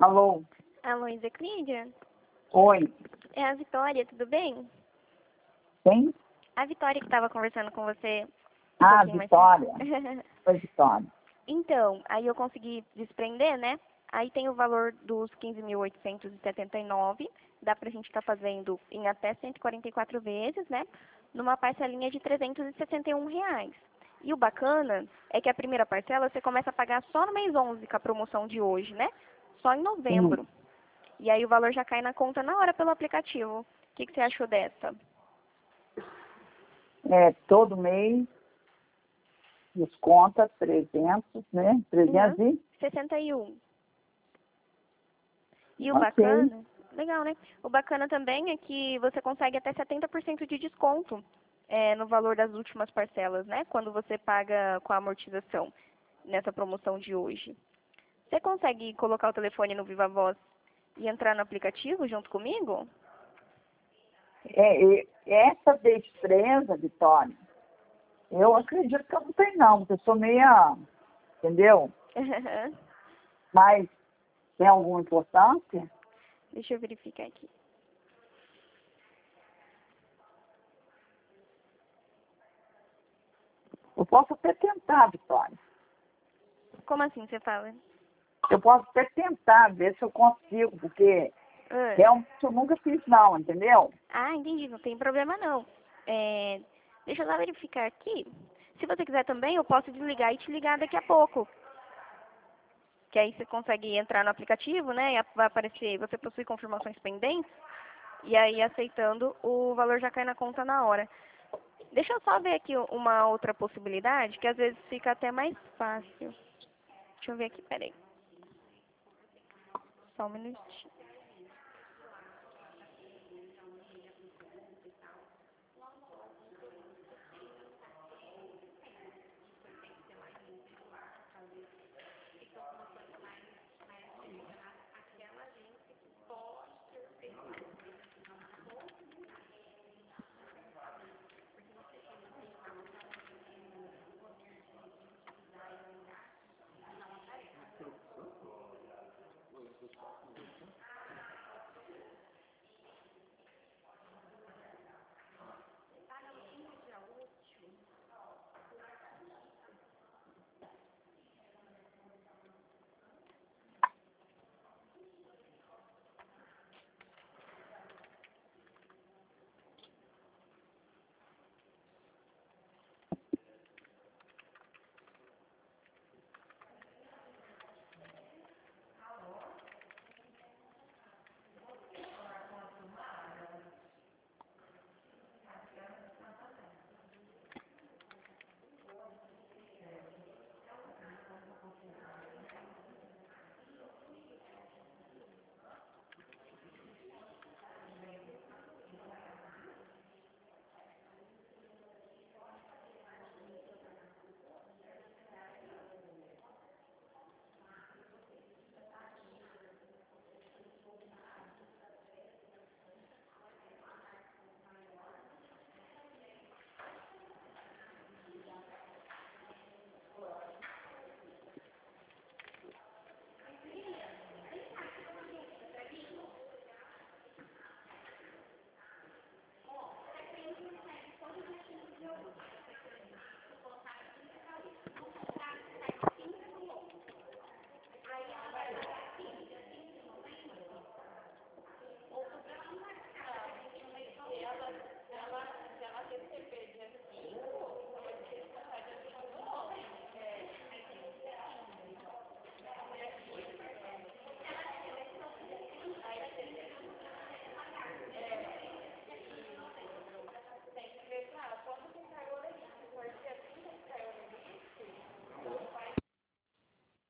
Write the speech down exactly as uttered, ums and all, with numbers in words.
Alô? Alô, Clídia? Oi. É a Vitória, tudo bem? Quem? A Vitória que estava conversando com você um Ah, pouquinho mais Vitória. cedo. Oi, Vitória. Então, aí eu consegui desprender, né? Aí tem o valor dos quinze mil oitocentos e setenta e nove. Dá pra gente estar fazendo em até cento e quarenta e quatro vezes, né? Numa parcelinha de trezentos e sessenta e um reais. E o bacana é que a primeira parcela você começa a pagar só no mês onze, com a promoção de hoje, né? Só em Sim. novembro. E aí o valor já cai na conta na hora pelo aplicativo. O que, que você achou dessa? É, todo mês desconta trezentos, né? Uhum. trezentos e... sessenta e um. E o Ok. bacana, legal, né? O bacana também é que você consegue até setenta por cento de desconto é, no valor das últimas parcelas, né? Quando você paga com a amortização, nessa promoção de hoje. Você consegue colocar o telefone no Viva Voz e entrar no aplicativo junto comigo? É, e essa destreza, Vitória, eu acredito que eu não tenho não, porque eu sou meia, entendeu? Mas tem alguma importância? Deixa eu verificar aqui. Eu posso até tentar, Vitória. Como assim você fala? Eu posso até tentar ver se eu consigo, porque Ah. realmente eu nunca fiz não, entendeu? Ah, entendi, não tem problema não. É, deixa eu só verificar aqui. Se você quiser também, eu posso desligar e te ligar daqui a pouco. Que aí você consegue entrar no aplicativo, né? E vai aparecer, você possui confirmações pendentes. E aí, aceitando, o valor já cai na conta na hora. Deixa eu só ver aqui uma outra possibilidade, que às vezes fica até mais fácil. Deixa eu ver aqui, peraí. Só um minutinho.